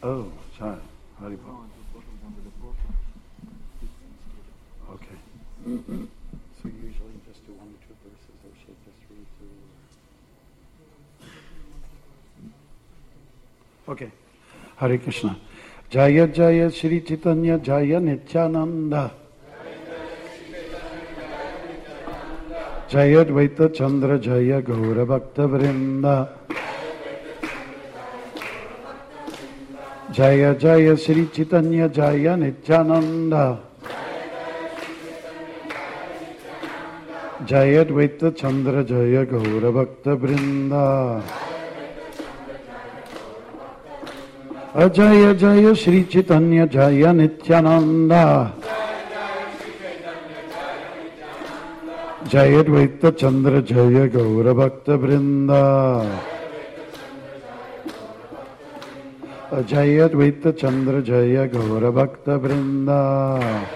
Oh, sorry. Haribol. Okay. So usually just do 1 or 2 verses, or should just read through? Okay. Hare Krishna. Jaya Jaya Shri Chaitanya Jaya Nityananda. Jaya Dvaita Chandra Jaya Gaura Bhakta Vrinda. Jaya Jaya Shri Chaitanya Jaya Nityananda. Jaya Dvaita Chandra Jaya Gaura Bhakta Vrinda. Jaya Jaya Shri Chaitanya Jaya Nityananda. Jaya Dvaita Chandra Jaya Gaura Bhakta Vrinda. Jaya Dvaita Chandra Jaya Gaura Bhakta Vrinda.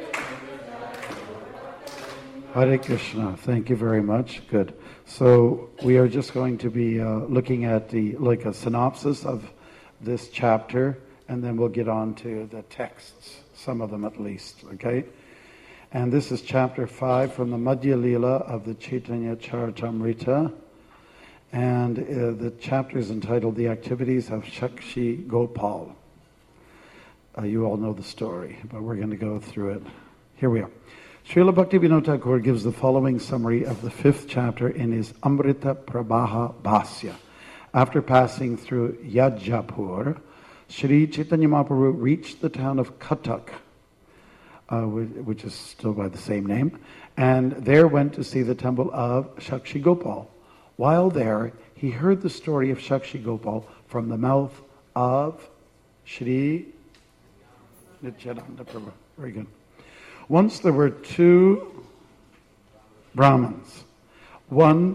Hare Krishna. Thank you very much. Good. So we are just going to be looking at a synopsis of this chapter, and then we'll get on to the texts, some of them at least, okay? And this is chapter 5 from the Madhya Leela of the Chaitanya Charitamrita, and the chapter is entitled The Activities of Shakshi Gopal. You all know the story, but we're going to go through it. Here we are. Srila Bhaktivinoda Thakur gives the following summary of the 5th chapter in his Amrita Prabha Bhasya. After passing through Yajapur, Sri Chaitanya Mahaprabhu reached the town of Cuttack, which is still by the same name, and there went to see the temple of Shakshi Gopal. While there, he heard the story of Shakshi Gopal from the mouth of Sri Nityananda Prabhu. Very good. Once there were 2 Brahmins, one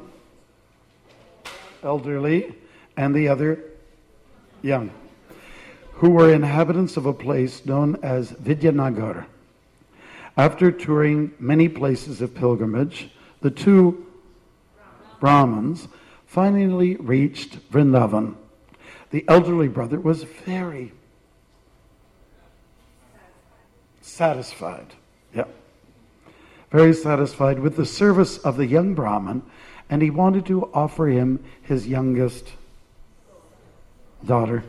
elderly and the other young, who were inhabitants of a place known as Vidyanagar. After touring many places of pilgrimage, the 2 Brahmins finally reached Vrindavan. The elderly brother was very satisfied. Very satisfied with the service of the young Brahmin, and he wanted to offer him his youngest daughter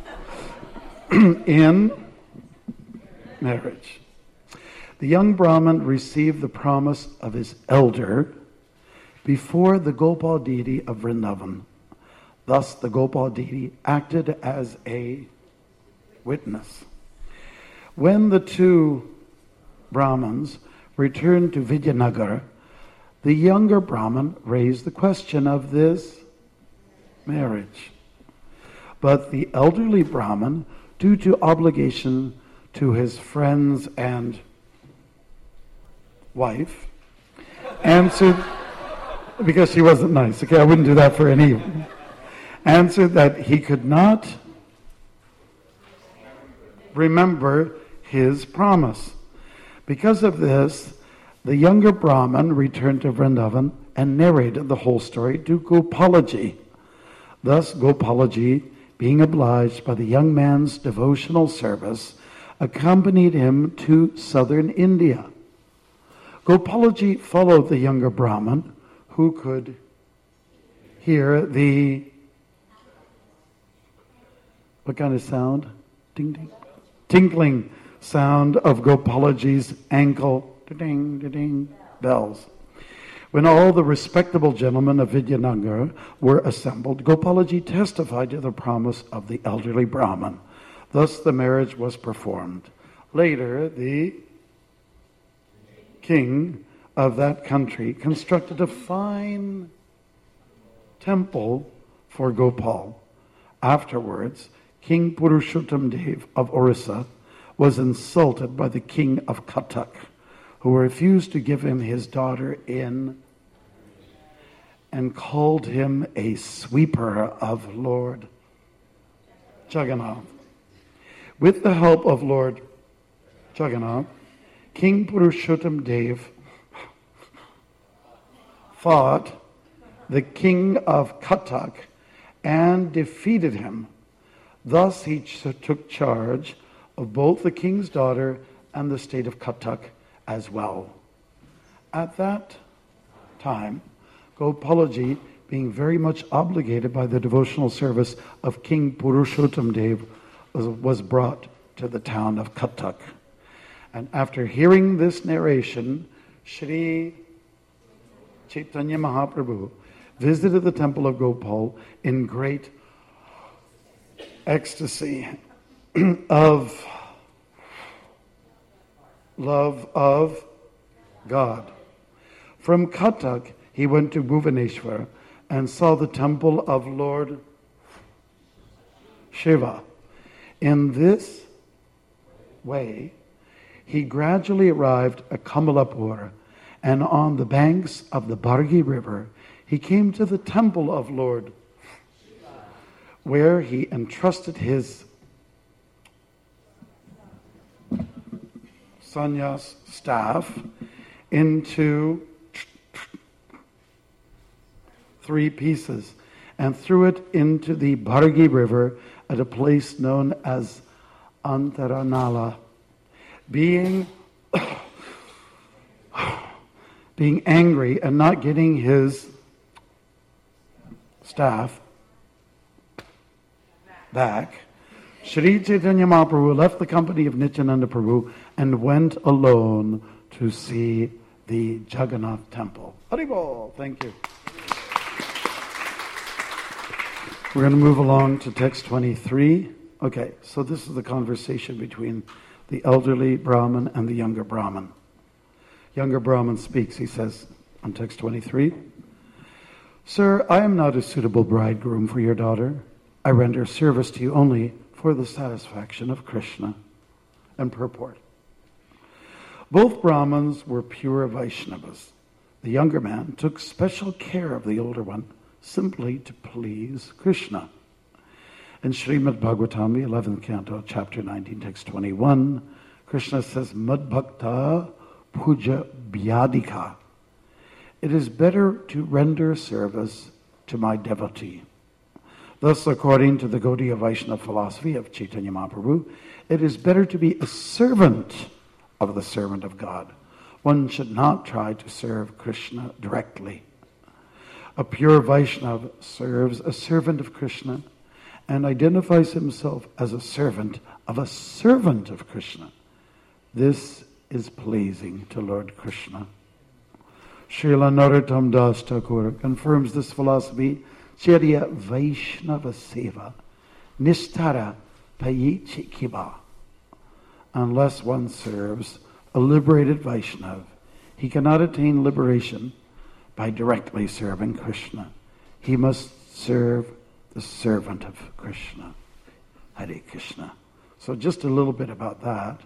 in marriage. The young Brahmin received the promise of his elder before the Gopal deity of Vrindavan. Thus, the Gopal deity acted as a witness. When the 2 Brahmins returned to Vidyanagar, the younger Brahmin raised the question of this marriage. But the elderly Brahmin, due to obligation to his friends and wife, answered, because she wasn't nice, okay, I wouldn't do that for any, answered that he could not remember his promise. Because of this, the younger Brahmin returned to Vrindavan and narrated the whole story to Gopalaji. Thus, Gopalaji, being obliged by the young man's devotional service, accompanied him to southern India. Gopalaji followed the younger Brahmin, who could hear the, what kind of sound? Ding, ding. Tinkling sound of Gopalaji's ankle ding, ding, bells. When all the respectable gentlemen of Vidyanagar were assembled, Gopalaji testified to the promise of the elderly Brahmin. Thus the marriage was performed. Later, the king of that country constructed a fine temple for Gopal. Afterwards, King Purushottam Dev of Orissa was insulted by the king of Cuttack, who refused to give him his daughter in and called him a sweeper of Lord Jagannath. With the help of Lord Jagannath, King Purushottam Dev fought the king of Cuttack and defeated him. Thus he took charge of both the king's daughter and the state of Cuttack as well. At that time, Gopalaji, being very much obligated by the devotional service of King Purushottam Dev, was brought to the town of Cuttack. And after hearing this narration, Sri Chaitanya Mahaprabhu visited the temple of Gopal in great ecstasy of love of God. From Cuttack, he went to Bhuvaneshwar and saw the temple of Lord Shiva. In this way, he gradually arrived at Kamalapur, and on the banks of the Bargi River, he came to the temple of Lord, where he entrusted his sannyas staff into 3 pieces and threw it into the Bargi River at a place known as Antaranala. Being angry and not getting his staff back, Sri Chaitanya Mahaprabhu left the company of Nityananda Prabhu and went alone to see the Jagannath temple. Haribol, thank you. We're going to move along to text 23. Okay, so this is the conversation between the elderly Brahmin and the younger Brahmin. Younger Brahmin speaks, he says on text 23, "Sir, I am not a suitable bridegroom for your daughter. I render service to you only for the satisfaction of Krishna." And purport. Both Brahmins were pure Vaishnavas. The younger man took special care of the older one, simply to please Krishna. In Srimad Bhagavatam, the 11th canto, chapter 19, text 21, Krishna says, "Mad bhakta puja vyadika." It is better to render service to my devotee. Thus, according to the Gaudiya Vaishnava philosophy of Chaitanya Mahaprabhu, it is better to be a servant of the servant of God. One should not try to serve Krishna directly. A pure Vaishnava serves a servant of Krishna and identifies himself as a servant of Krishna. This is pleasing to Lord Krishna. Srila Narottam Das Thakur confirms this philosophy, Charya Vaishnava Seva, Nishtara Payichikiba. Unless one serves a liberated Vaishnava, he cannot attain liberation by directly serving Krishna. He must serve the servant of Krishna. Hare Krishna. So just a little bit about that.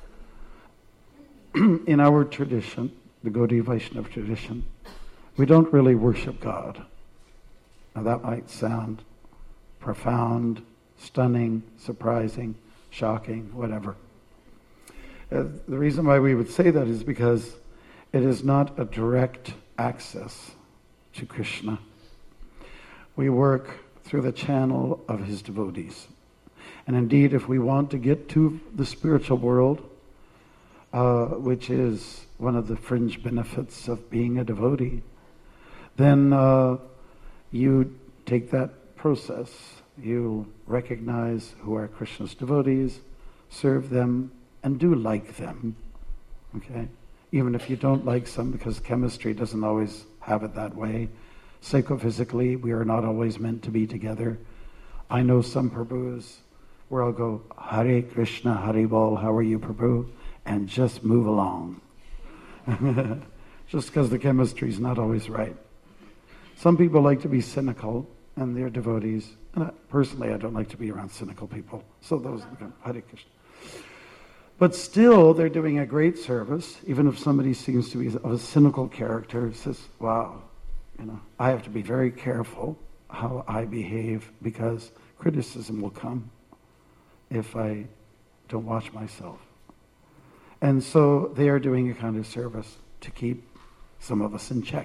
In our tradition, the Gaudiya Vaishnava tradition, we don't really worship God. Now that might sound profound, stunning, surprising, shocking, whatever. The reason why we would say that is because it is not a direct access to Krishna. We work through the channel of his devotees. And indeed, if we want to get to the spiritual world, which is one of the fringe benefits of being a devotee, then you take that process. You recognize who are Krishna's devotees, serve them, and do like them. Okay? Even if you don't like some, because chemistry doesn't always have it that way. Psychophysically, we are not always meant to be together. I know some Prabhus where I'll go, Hare Krishna, Haribol, how are you, Prabhu? And just move along. Just because the chemistry is not always right. Some people like to be cynical, and they're devotees. And personally, I don't like to be around cynical people. So those are Hare Krishna. But still, they're doing a great service, even if somebody seems to be of a cynical character, says, wow, I have to be very careful how I behave because criticism will come if I don't watch myself. And so they are doing a kind of service to keep some of us in check.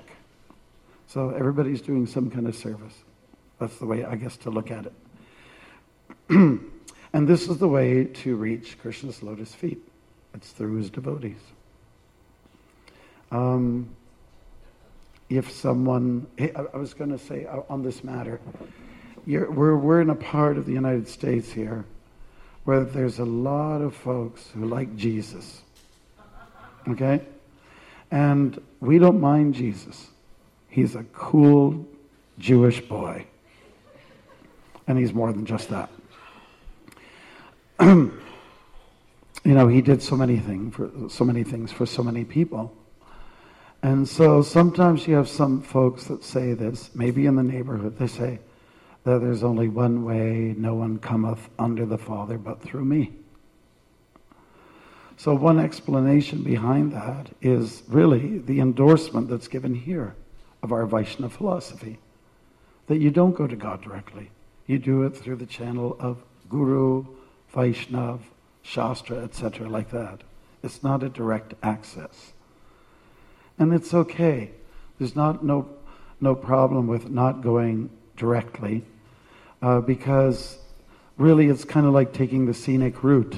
So everybody's doing some kind of service. That's the way, I guess, to look at it. And this is the way to reach Krishna's lotus feet. It's through his devotees. If someone, I was going to say on this matter, we're in a part of the United States here where there's a lot of folks who like Jesus. Okay? And we don't mind Jesus. He's a cool Jewish boy. And he's more than just that. He did so many things for so many people. And so sometimes you have some folks that say this, maybe in the neighborhood, they say that there's only one way, no one cometh unto the Father but through me. So one explanation behind that is really the endorsement that's given here of our Vaishnava philosophy, that you don't go to God directly. You do it through the channel of Guru, Vaishnav, Shastra, etc., like that. It's not a direct access. And it's okay. There's no problem with not going directly, because really it's kind of like taking the scenic route.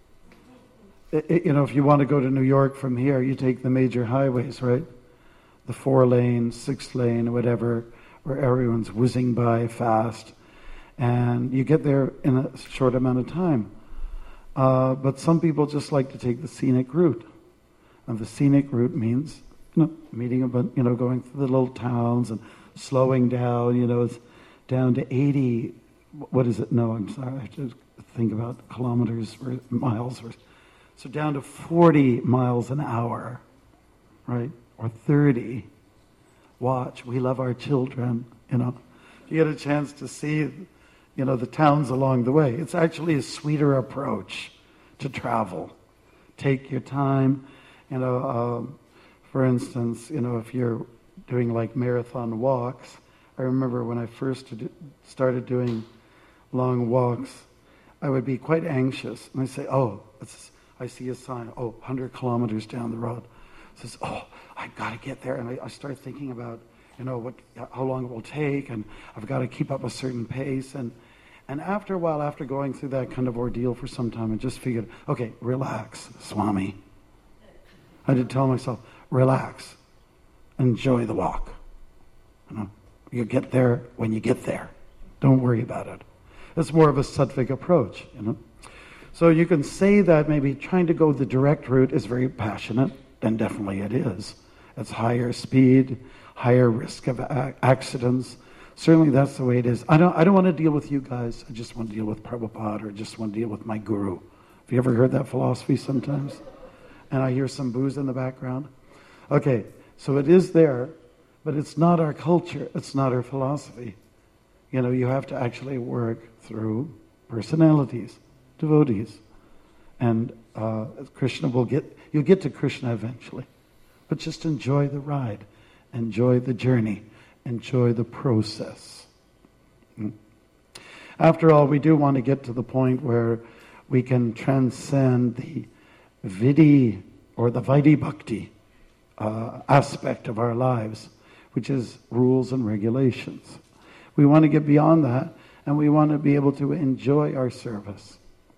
If you want to go to New York from here, you take the major highways, right? The 4-lane, 6-lane, whatever, where everyone's whizzing by fast. And you get there in a short amount of time. But some people just like to take the scenic route. And the scenic route means, meeting going through the little towns and slowing down, it's down to 80, what is it? No, I'm sorry, I have to think about kilometers or miles. So down to 40 miles an hour, right? Or 30. Watch, we love our children, You get a chance to see, the towns along the way. It's actually a sweeter approach to travel. Take your time, for instance, if you're doing like marathon walks, I remember when I first started doing long walks, I would be quite anxious. And I say, I see a sign, 100 kilometers down the road. It says, I've got to get there. And I start thinking about, how long it will take, and I've got to keep up a certain pace. And after a while, after going through that kind of ordeal for some time, I just figured, okay, relax, Swami. I did tell myself, relax, enjoy the walk. You get there when you get there. Don't worry about it. It's more of a sattvic approach, So you can say that maybe trying to go the direct route is very passionate, and definitely it is. It's higher speed, higher risk of accidents. Certainly that's the way it is. I don't want to deal with you guys. I just want to deal with Prabhupada, or just want to deal with my guru. Have you ever heard that philosophy sometimes? And I hear some booze in the background. Okay, so it is there, but it's not our culture. It's not our philosophy. You have to actually work through personalities, devotees. And you'll get to Krishna eventually. But just enjoy the ride. Enjoy the journey. Enjoy the process. After all, we do want to get to the point where we can transcend the vidhi or the vaidhi bhakti aspect of our lives, which is rules and regulations. We want to get beyond that, and we want to be able to enjoy our service.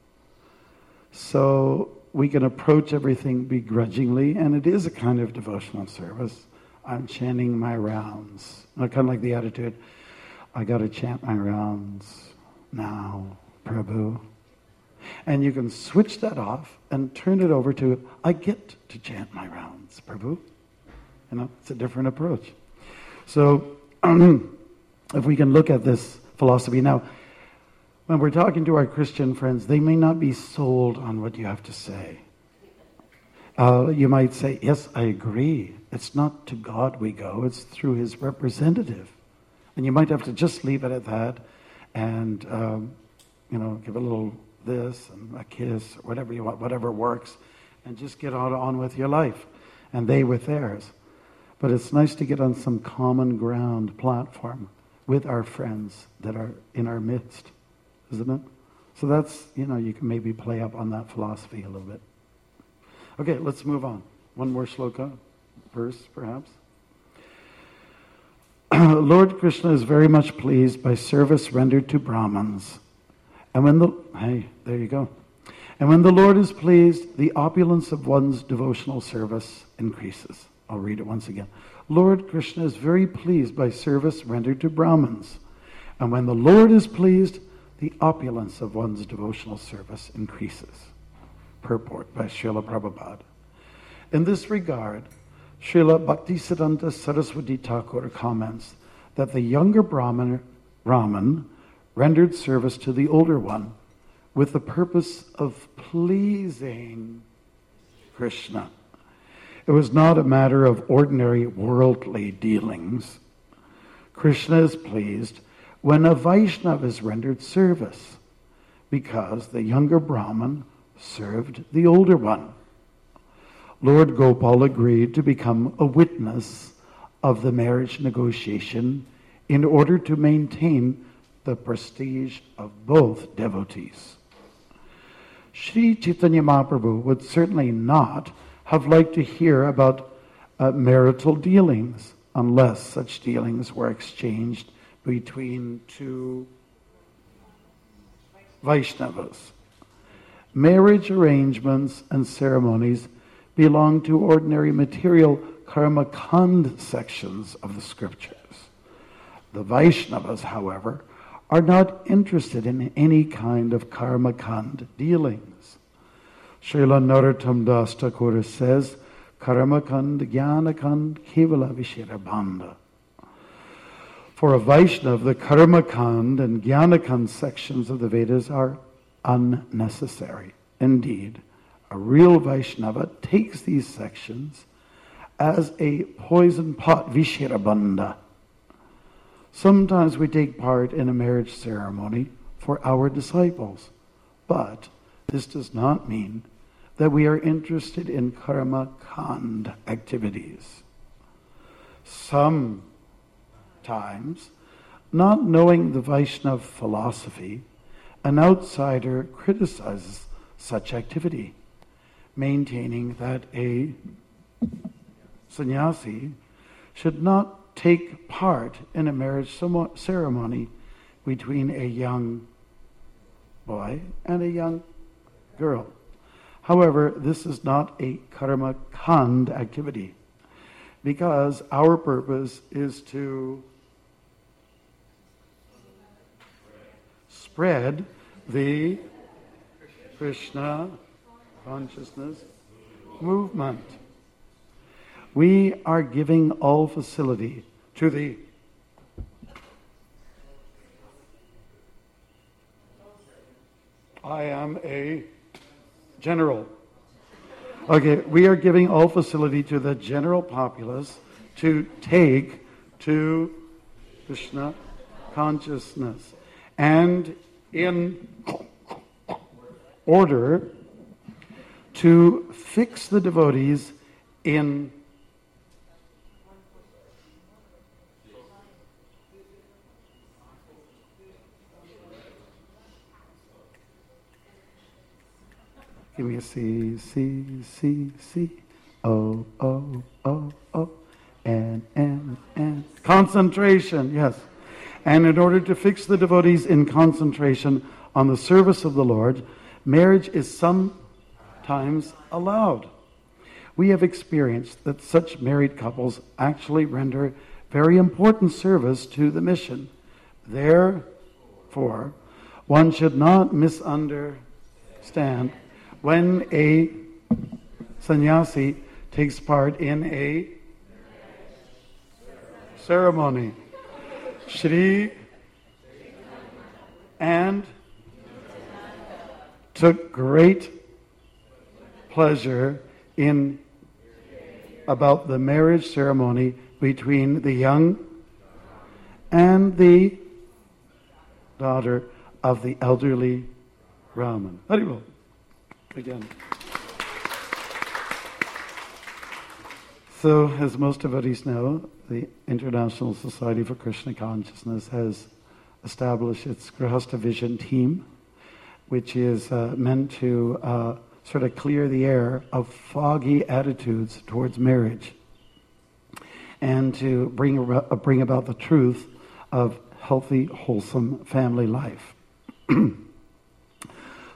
So we can approach everything begrudgingly, and it is a kind of devotional service. I'm chanting my rounds. Kind of like the attitude, I got to chant my rounds now, Prabhu. And you can switch that off and turn it over to, I get to chant my rounds, Prabhu. It's a different approach. So if we can look at this philosophy now, when we're talking to our Christian friends, they may not be sold on what you have to say. You might say, yes, I agree. It's not to God we go, it's through his representative. And you might have to just leave it at that and, give a little this and a kiss, or whatever you want, whatever works, and just get on with your life, and they with theirs. But it's nice to get on some common ground platform with our friends that are in our midst, isn't it? So that's, you can maybe play up on that philosophy a little bit. Okay, let's move on. One more shloka, verse perhaps. Lord Krishna is very much pleased by service rendered to Brahmins, There you go. And when the Lord is pleased, the opulence of one's devotional service increases. I'll read it once again. Lord Krishna is very pleased by service rendered to Brahmins. And when the Lord is pleased, the opulence of one's devotional service increases. Purport by Srila Prabhupada. In this regard, Srila Bhaktisiddhanta Saraswati Thakur comments that the younger Brahman rendered service to the older one with the purpose of pleasing Krishna. It was not a matter of ordinary worldly dealings. Krishna is pleased when a Vaishnava is rendered service, because the younger Brahman served the older one. Lord Gopal agreed to become a witness of the marriage negotiation in order to maintain the prestige of both devotees. Sri Chaitanya Mahaprabhu would certainly not have liked to hear about marital dealings unless such dealings were exchanged between two Vaishnavas. Marriage arrangements and ceremonies belong to ordinary material karma kand sections of the scriptures. The Vaishnavas, however, are not interested in any kind of karma kand dealings. Srila Narottam Das Thakur says, karma kand, jnana kand, kevala vishera bandha. For a Vaishnava, the karma kand and jnana kand sections of the Vedas are unnecessary. Indeed, a real Vaishnava takes these sections as a poison pot, vishera bandha. Sometimes we take part in a marriage ceremony for our disciples, but this does not mean that we are interested in karma kand activities. Sometimes, not knowing the Vaishnava philosophy, an outsider criticizes such activity, maintaining that a sannyasi should not take part in a marriage ceremony between a young boy and a young girl. However, this is not a karma kand activity, because our purpose is to spread the Krishna consciousness movement. We are giving all facility to the I am a general. Okay, we are giving all facility to the general populace to take to Krishna consciousness. And in order to fix the devotees in give me a C, C, C, C, O, O, O, O, N, concentration, yes. And in order to fix the devotees in concentration on the service of the Lord, marriage is sometimes allowed. We have experienced that such married couples actually render very important service to the mission. Therefore, one should not misunderstand when a sannyasi takes part in a ceremony. Shri and took great pleasure in about the marriage ceremony between the young and the daughter of the elderly Brahmin. Haribol. Again. So, as most devotees know, the International Society for Krishna Consciousness has established its Grihastha Vision team, which is meant to sort of clear the air of foggy attitudes towards marriage and to bring about the truth of healthy, wholesome family life.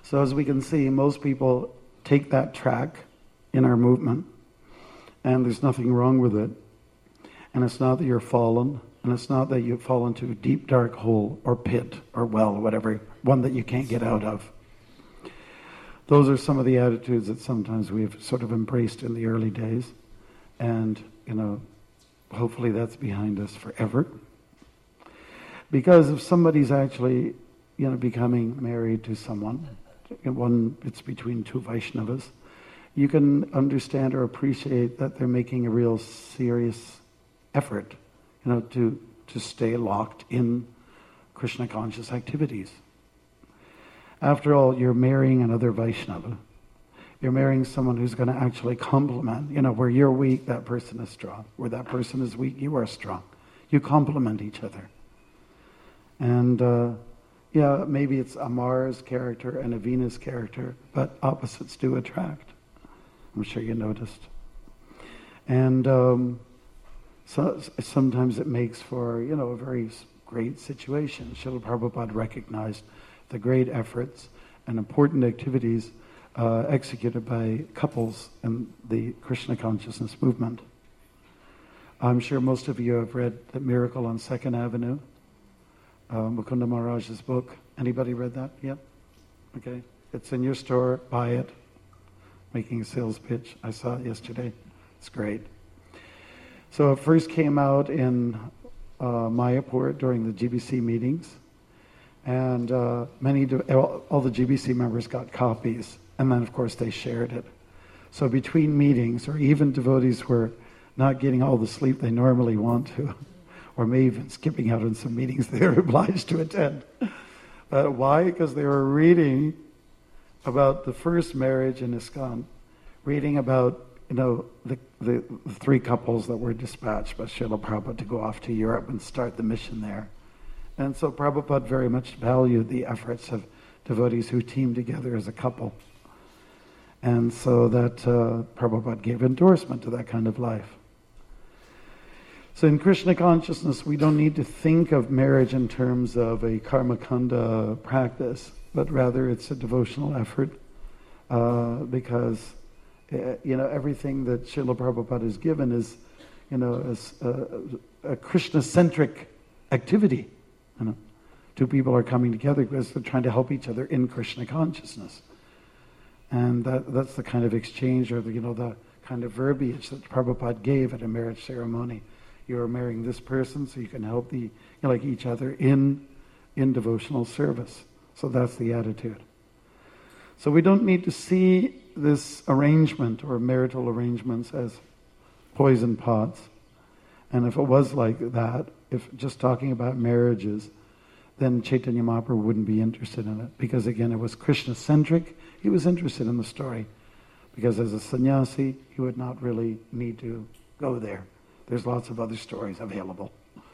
So as we can see, most people take that track in our movement, and there's nothing wrong with it. And it's not that you're fallen, and it's not that you've fallen into a deep, dark hole or pit or well, or whatever, one that you can't get out of. Those are some of the attitudes that sometimes we've sort of embraced in the early days. And, hopefully that's behind us forever. Because if somebody's actually, becoming married to someone, it's between two Vaishnavas, you can understand or appreciate that they're making a real serious effort, to stay locked in Krishna conscious activities. After all, you're marrying another Vaishnava. You're marrying someone who's going to actually complement, where you're weak, that person is strong. Where that person is weak, you are strong. You complement each other. And maybe it's a Mars character and a Venus character, but opposites do attract. I'm sure you noticed. And so sometimes it makes for, a very great situation. Srila Prabhupada recognized the great efforts and important activities executed by couples in the Krishna consciousness movement. I'm sure most of you have read The Miracle on 2nd Avenue, Mukunda Maharaj's book. Anybody read that? Yep. Okay. It's in your store. Buy it. Making a sales pitch. I saw it yesterday. It's great. So it first came out in Mayapur during the GBC meetings. And all the GBC members got copies. And then, of course, they shared it. So between meetings, or even devotees were not getting all the sleep they normally want to, or maybe even skipping out on some meetings they were obliged to attend. Why? Because they were reading about the first marriage in ISKCON, reading about, the three couples that were dispatched by Srila Prabhupada to go off to Europe and start the mission there. And so Prabhupada very much valued the efforts of devotees who teamed together as a couple. And so that Prabhupada gave endorsement to that kind of life. So in Krishna consciousness, we don't need to think of marriage in terms of a karmakanda practice, but rather it's a devotional effort because, everything that Srila Prabhupada has given is, is a Krishna-centric activity. Two people are coming together because they're trying to help each other in Krishna consciousness. And that's the kind of exchange, or the kind of verbiage that Prabhupada gave at a marriage ceremony. You're marrying this person so you can help each other in devotional service. So that's the attitude. So we don't need to see this arrangement or marital arrangements as poison pots. And if it was like that, if just talking about marriages, then Chaitanya Mahaprabhu wouldn't be interested in it. Because again, it was Krishna-centric. He was interested in the story. Because as a sannyasi, he would not really need to go there. There's lots of other stories available.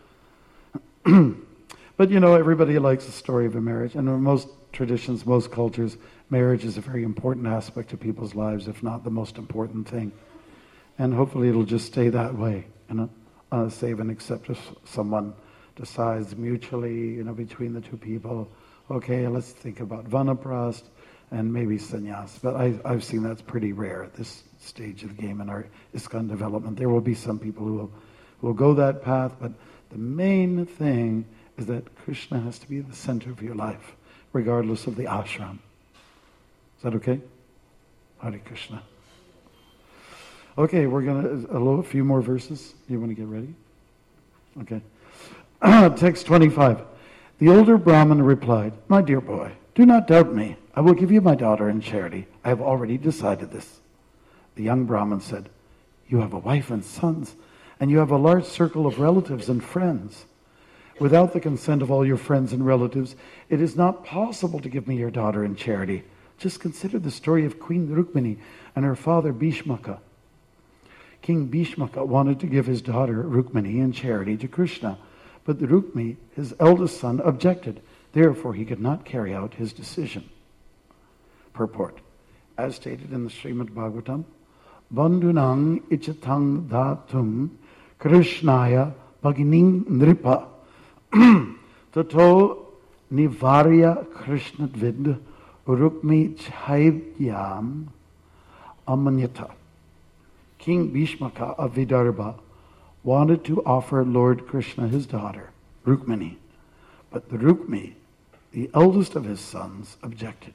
But everybody likes the story of a marriage. And in most traditions, most cultures, marriage is a very important aspect of people's lives, if not the most important thing. And hopefully it'll just stay that way. Save and except if someone decides mutually, between the two people, okay, let's think about vanaprast and maybe sannyas. But I've seen that's pretty rare at this stage of the game in our ISKCON development. There will be some people who will go that path, but the main thing is that Krishna has to be the center of your life, regardless of the ashram. Is that okay? Hare Krishna. Okay, we're going to, a few more verses. You want to get ready? Okay. Text 25. The older Brahmin replied, "My dear boy, do not doubt me. I will give you my daughter in charity. I have already decided this." The young Brahmin said, "You have a wife and sons, and you have a large circle of relatives and friends. Without the consent of all your friends and relatives, it is not possible to give me your daughter in charity. Just consider the story of Queen Rukmini and her father Bhishmaka. King Bhishmaka wanted to give his daughter Rukmini in charity to Krishna, but Rukmi, his eldest son, objected. Therefore, he could not carry out his decision." Purport. As stated in the Srimad Bhagavatam, Bandhunang ichatang dhatum Krishnaya bhagining nripa tato nivarya krishnadvid Rukmi Chaivyam Amanyata. King Bhishmaka of Vidarbha wanted to offer Lord Krishna his daughter, Rukmini, but the Rukmi, the eldest of his sons, objected.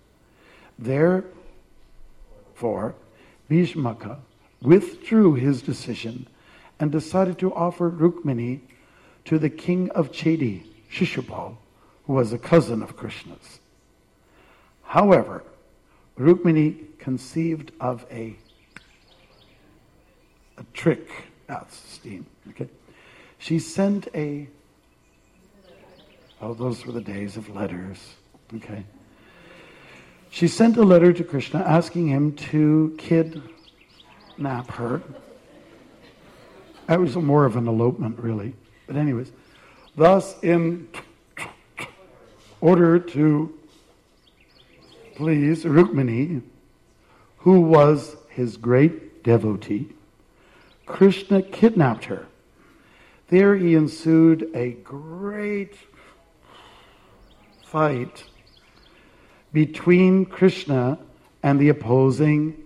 Therefore, Bhishmaka withdrew his decision and decided to offer Rukmini to the king of Chedi, Shishupal, who was a cousin of Krishna's. However, Rukmini conceived of a trick. That's steam. Okay, she sent those were the days of letters. Okay, she sent a letter to Krishna asking him to kidnap her. That was more of an elopement, really. But anyways, thus in order to please Rukmini, who was his great devotee, Krishna kidnapped her. There he ensued a great fight between Krishna and the opposing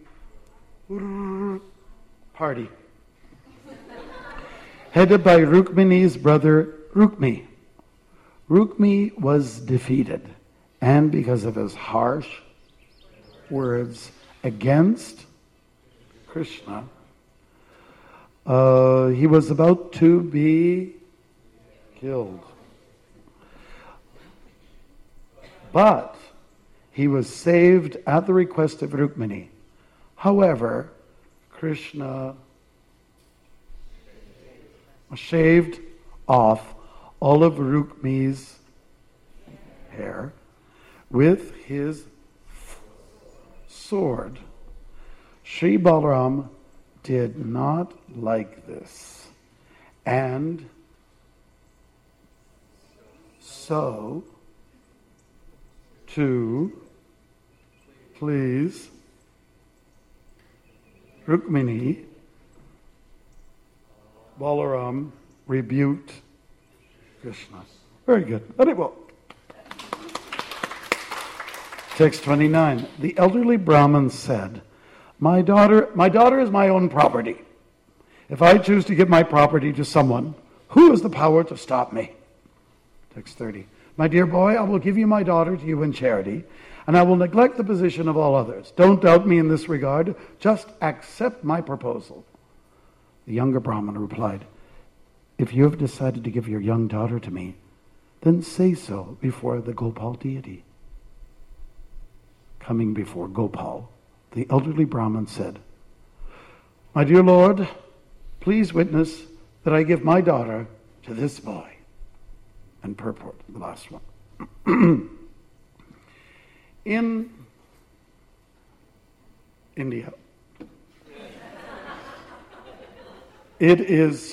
party, headed by Rukmini's brother Rukmi. Rukmi was defeated, and because of his harsh words against Krishna, he was about to be killed. But he was saved at the request of Rukmini. However, Krishna shaved off all of Rukmi's hair with his sword. Sri Balaram did not like this, and so to please Rukmini, Balaram rebuked Krishna. Very good. Very well. Text 29. The elderly Brahmin said, My daughter is my own property. If I choose to give my property to someone, who has the power to stop me? Text 30. My dear boy, I will give you my daughter to you in charity, and I will neglect the position of all others. Don't doubt me in this regard. Just accept my proposal. The younger Brahmin replied, If you have decided to give your young daughter to me, then say so before the Gopal deity. Coming before Gopal, the elderly Brahmin said, My dear Lord, please witness that I give my daughter to this boy. And purport, the last one. In India, it is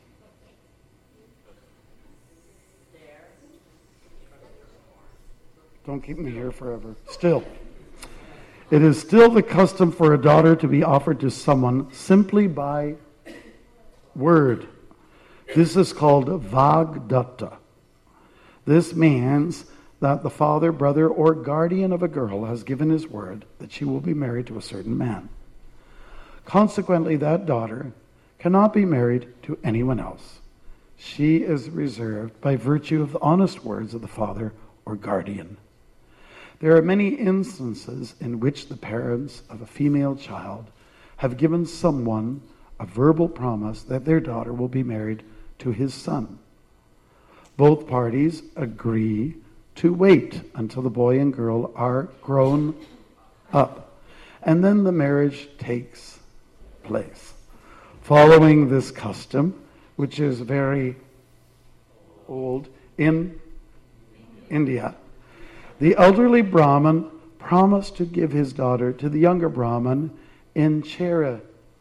don't keep me here forever. It is still the custom for a daughter to be offered to someone simply by word. This is called Vagdatta. This means that the father, brother, or guardian of a girl has given his word that she will be married to a certain man. Consequently, that daughter cannot be married to anyone else. She is reserved by virtue of the honest words of the father or guardian. There are many instances in which the parents of a female child have given someone a verbal promise that their daughter will be married to his son. Both parties agree to wait until the boy and girl are grown up, and then the marriage takes place. Following this custom, which is very old in India, the elderly Brahmin promised to give his daughter to the younger Brahmin in charity.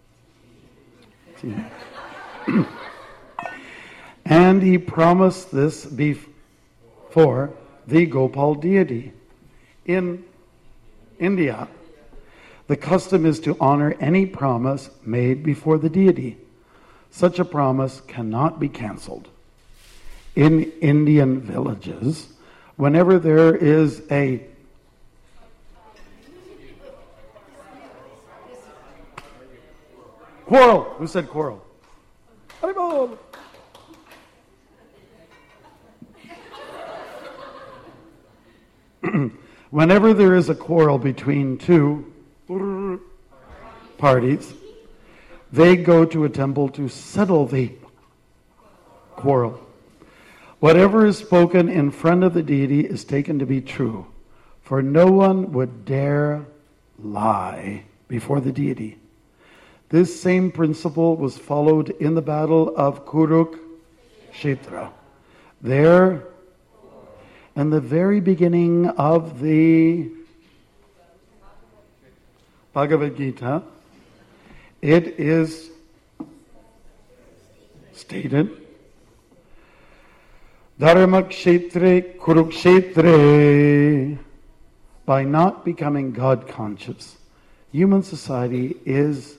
And he promised this before the Gopal deity. In India, the custom is to honor any promise made before the deity. Such a promise cannot be cancelled. In Indian villages, whenever there is a Quarrel. Who said quarrel? Haribol. Whenever there is a quarrel between two parties, they go to a temple to settle the quarrel. Whatever is spoken in front of the deity is taken to be true, for no one would dare lie before the deity. This same principle was followed in the battle of Kurukshetra. There, in the very beginning of the Bhagavad Gita, it is stated, Dharmakshetre Kurukshetre. By not becoming God conscious, human society is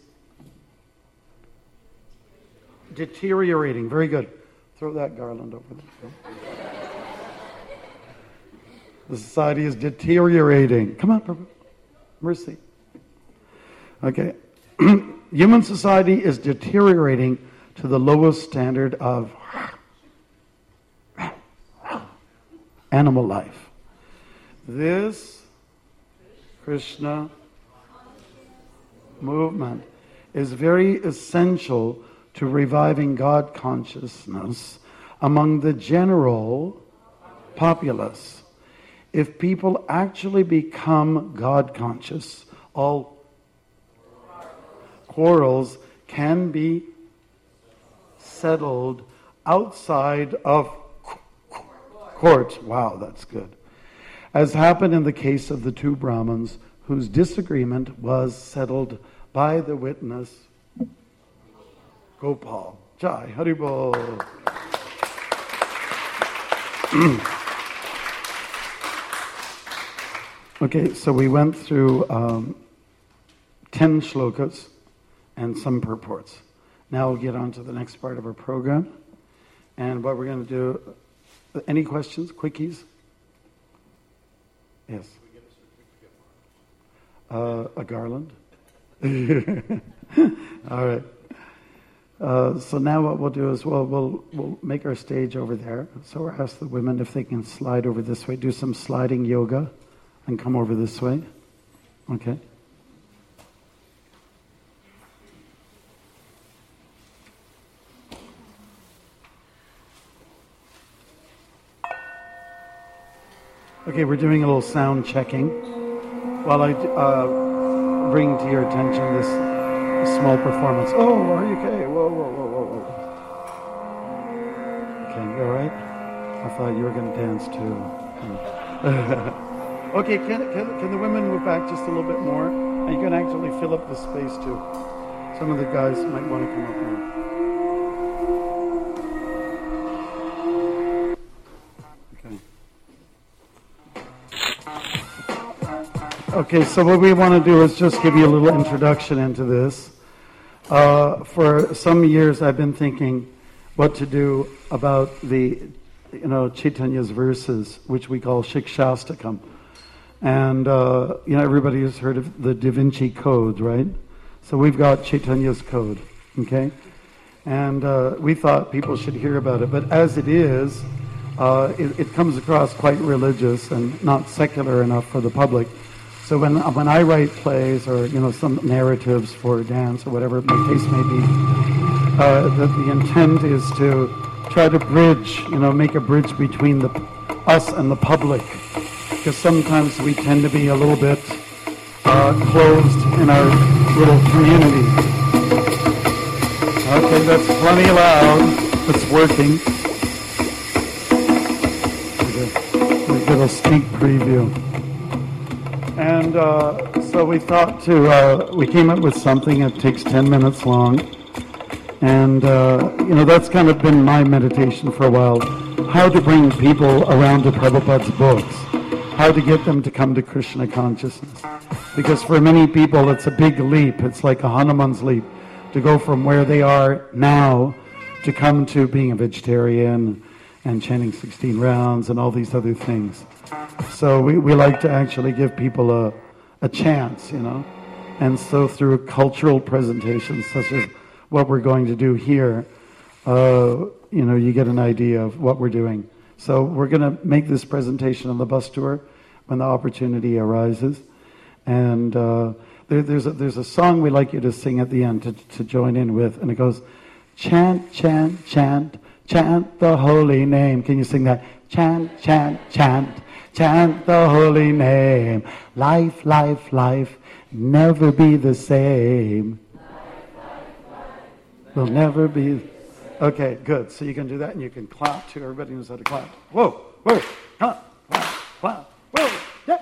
deteriorating. Very good. Throw that garland over there. The society is deteriorating. Come on, Prabhu. Mercy. Okay. Human society is deteriorating to the lowest standard of animal life. This Krishna movement is very essential to reviving God consciousness among the general populace. If people actually become God conscious, all quarrels can be settled outside of court. Wow, that's good. As happened in the case of the two Brahmins whose disagreement was settled by the witness Gopal. Jai Haribol. Okay, so we went through 10 shlokas and some purports. Now we'll get on to the next part of our program. And what we're going to do, any questions, quickies? Yes. A garland? All right. So now what we'll do is we'll make our stage over there. So we'll ask the women if they can slide over this way, do some sliding yoga, and come over this way. Okay. Okay, we're doing a little sound checking while I bring to your attention this small performance. Oh, are you okay? Whoa. Okay, you all right? I thought you were going to dance too. Okay, can the women move back just a little bit more? And you can actually fill up the space too. Some of the guys might want to come up here. Okay, so what we want to do is just give you a little introduction into this. For some years I've been thinking what to do about the, Chaitanya's verses, which we call Shikshastakam. And, everybody has heard of the Da Vinci Code, right? So we've got Chaitanya's Code, okay? And we thought people should hear about it. But as it is, it comes across quite religious and not secular enough for the public. So when I write plays or some narratives for dance or whatever the case may be, the intent is to try to bridge, make a bridge between us and the public, because sometimes we tend to be a little bit closed in our little community. Okay, that's plenty loud. It's working. We'll give a sneak preview. And so we thought we came up with something that takes 10 minutes long. And, that's kind of been my meditation for a while. How to bring people around to Prabhupada's books. How to get them to come to Krishna consciousness. Because for many people, it's a big leap. It's like a Hanuman's leap to go from where they are now to come to being a vegetarian and chanting 16 rounds and all these other things. So we like to actually give people a chance, And so through cultural presentations such as what we're going to do here, you get an idea of what we're doing. So we're going to make this presentation on the bus tour when the opportunity arises. And there's a song we like you to sing at the end to join in with, and it goes, chant, chant, chant, chant the holy name. Can you sing that? Chant, chant, chant, chant the holy name. Life, life, life, never be the same. Will never be. Okay, good. So you can do that, and you can clap too. Everybody knows how to clap. Whoa, whoa, clap, clap, clap, whoa, yeah.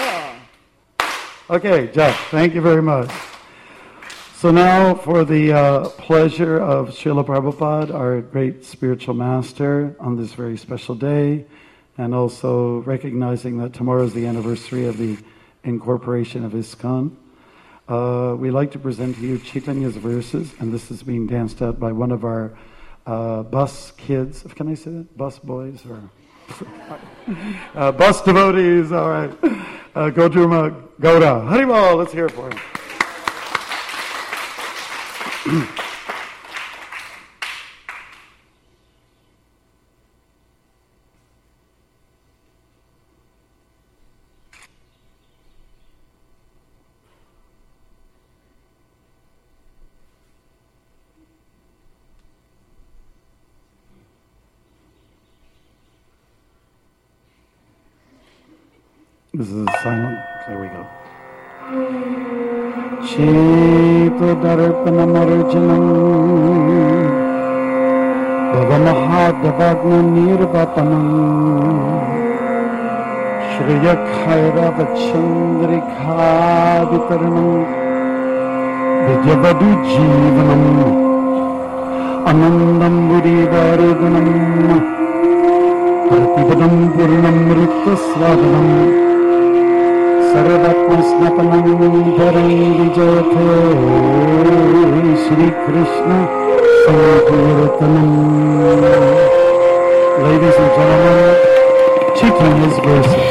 Okay, Jeff, thank you very much. So now for the pleasure of Srila Prabhupada, our great spiritual master, on this very special day, and also recognizing that tomorrow is the anniversary of the incorporation of ISKCON. We like to present to you Chaitanya's verses, and this is being danced out by one of our bus kids. Can I say that? Bus boys or bus devotees? All right. Godruma Gouda. Haribol, let's hear it for him. This is silent. There we go. Cheta darpanamarjanam Bhavamahadavagna nirvapanam Shriya Kairavachandrika Vitaranam Vidyavadu Jivanam Anandam Buddhivarganam Pratibadam Purnam Ritvasvadanam Sarvatmasnapanam dharam vijayate Shri Krishna Sankirtanam. Ladies and gentlemen, Chaitanya's verses.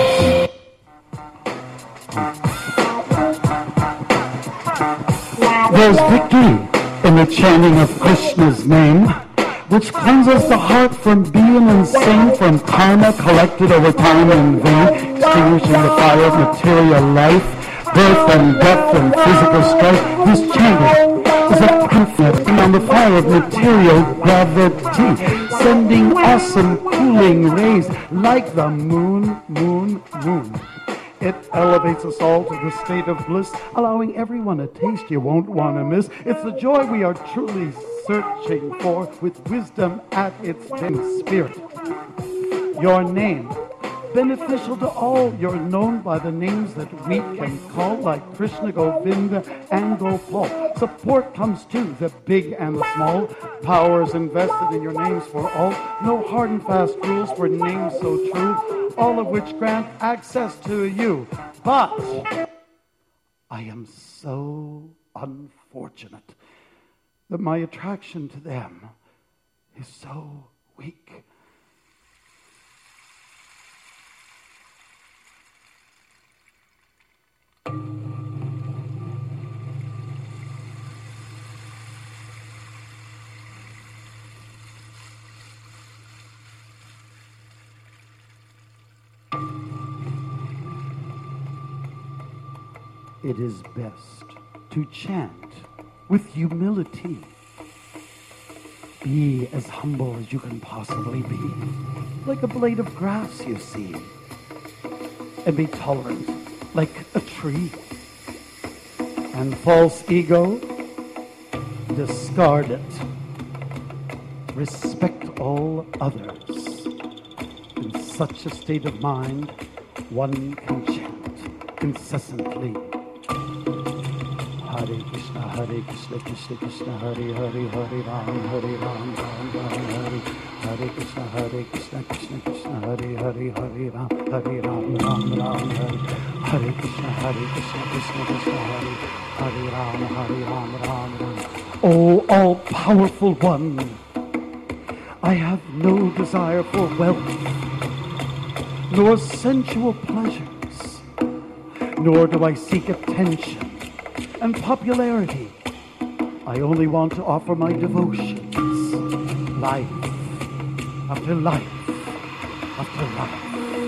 There's victory in the chanting of Krishna's name, which cleanses the heart from being insane, from karma collected over time in vain, extinguishing the fire of material life, birth and death and physical strife. This chanting is a proof on the fire of material gravity, sending awesome cooling rays like the moon, moon, moon. It elevates us all to the state of bliss, allowing everyone a taste you won't want to miss. It's the joy we are truly searching for, with wisdom at its spirit. Your name, beneficial to all, you're known by the names that we can call, like Krishna, Govinda, and Gopal. Support comes to the big and the small. Power is invested in your names for all. No hard and fast rules for names so true, all of which grant access to you. But I am so unfortunate that my attraction to them is so weak. It is best to chant with humility. Be as humble as you can possibly be, like a blade of grass, you see. And be tolerant, like a tree. And false ego, discard it. Respect all others. In such a state of mind, one can chant incessantly. Hare Krishna, Krishna Krishna, Hare Hare, Hare Ram, Ram Ram, Hare. Hare Krishna, Krishna Krishna, Hare Hare, Hare Ram, Ram Ram, Hare. Hare Krishna, Krishna Krishna, Hare Ram, Ram Ram. Oh, all-powerful one, I have no desire for wealth, nor sensual pleasures, nor do I seek attention and popularity. I only want to offer my devotions, life after life after life.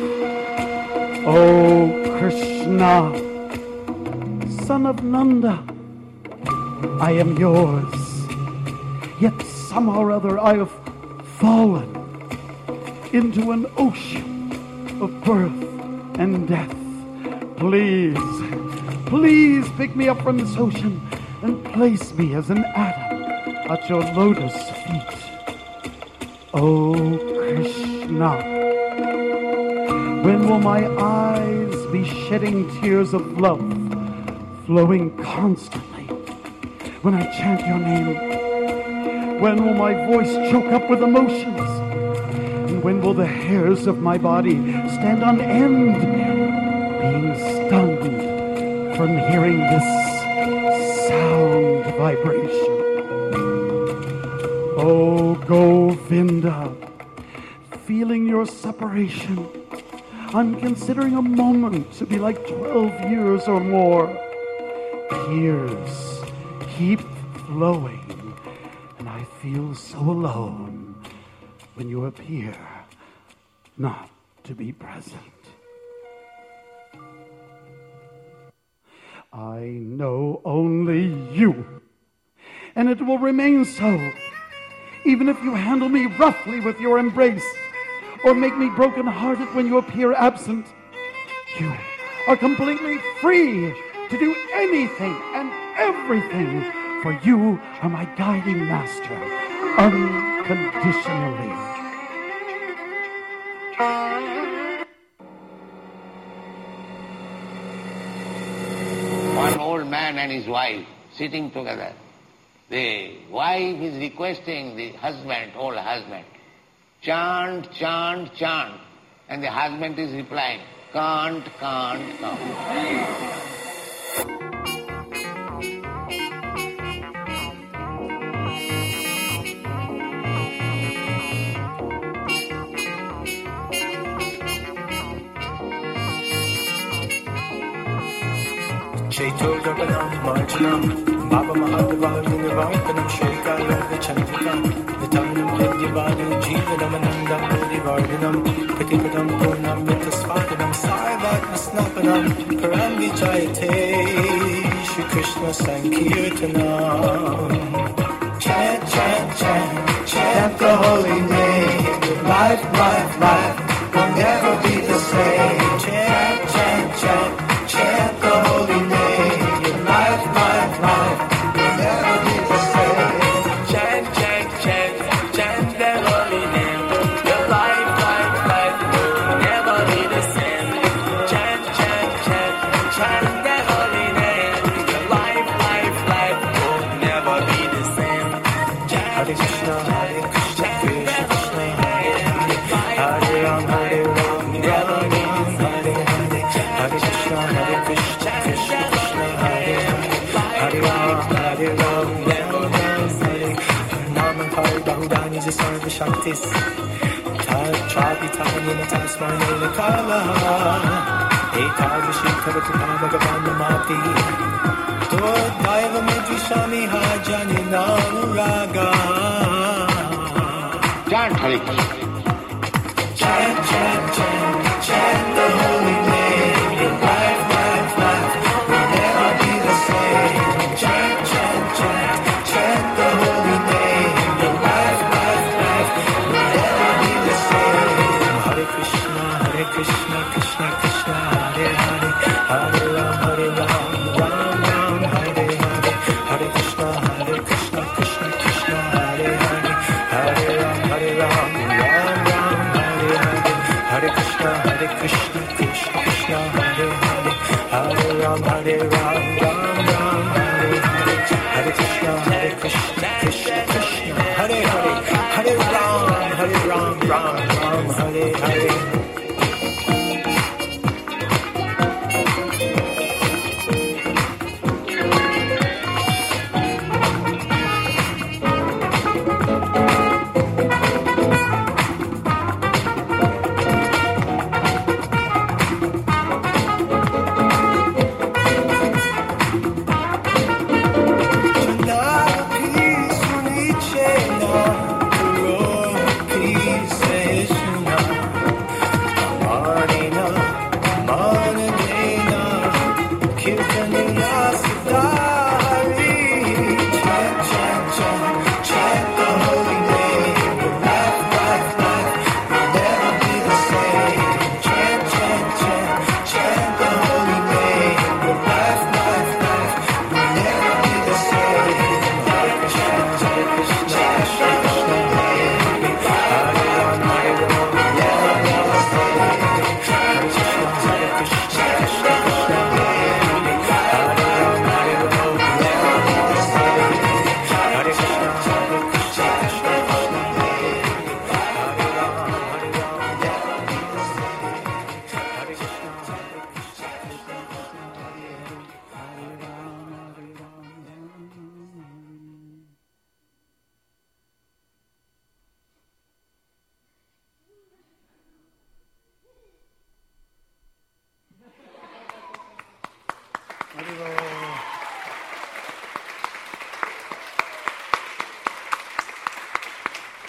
Oh Krishna, son of Nanda, I am yours. Yet somehow or other I have fallen into an ocean of birth and death. Please, please pick me up from this ocean and place me as an atom at your lotus feet. Oh Krishna, when will my eyes be shedding tears of love, flowing constantly when I chant your name? When will my voice choke up with emotions? And when will the hairs of my body stand on end, being stunned from hearing this sound vibration? Oh Govinda, feeling your separation, I'm considering a moment to be like 12 years or more. Tears keep flowing, and I feel so alone when you appear not to be present. I know only you, and it will remain so, even if you handle me roughly with your embrace, or make me broken-hearted when you appear absent. You are completely free to do anything and everything, for you are my guiding master, unconditionally. One old man and his wife sitting together. The wife is requesting the husband, old husband, chant, chant, chant. And the husband is replying, can't, can't, can't. Cheto Gaganam Marjanam Baba Mahadavadi Nivartanam Shrikala Chandrika Nitanam Vidyavadu Jeevanamanandam Purivardhanam Pratipadam Purnam Mitasvadanam Sarvatma Snapanam Paramvi Jayate Shri Krishna Sankirtanam. Chant, chant, chant, chant the holy name. Life, life, life will never be the same. Chant, chant, chant, chant the holy name. Sarva Shaktis Chapitanya Tasmana Kala Ekadashi Kavakabhagavannamati Daiva Medrishami Hajani Namuraga. Chant Hare Krishna. Chant, chant, chant, chant the holy name. Your life, life, life will never be the same. Chant, chant, chant, chant the holy name. Your life, life, life will never be the same. Hare Krishna, Hare Krishna, Krishna Krishna, Hare Hare, Hare Ram, Ram Ram, Hare Hare, Hare Krishna, Krishna Krishna, Hare Hare, Hare Ram, Ram Ram, Hare Krishna, Krishna Krishna, Hare Hare, Hare Ram, Ram Ram, Hare Hare, Hare Krishna, Krishna Krishna, Hare Hare, Hare Ram, Ram, Hare Hare.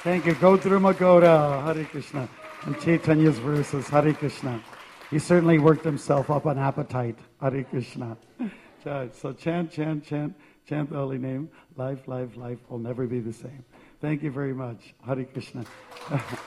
Thank you. Gautama Magoda, Hare Krishna. And Chaitanya's verses, Hare Krishna. He certainly worked himself up an appetite, Hare Krishna. So chant, chant, chant, chant the holy name. Life, life, life will never be the same. Thank you very much. Hare Krishna.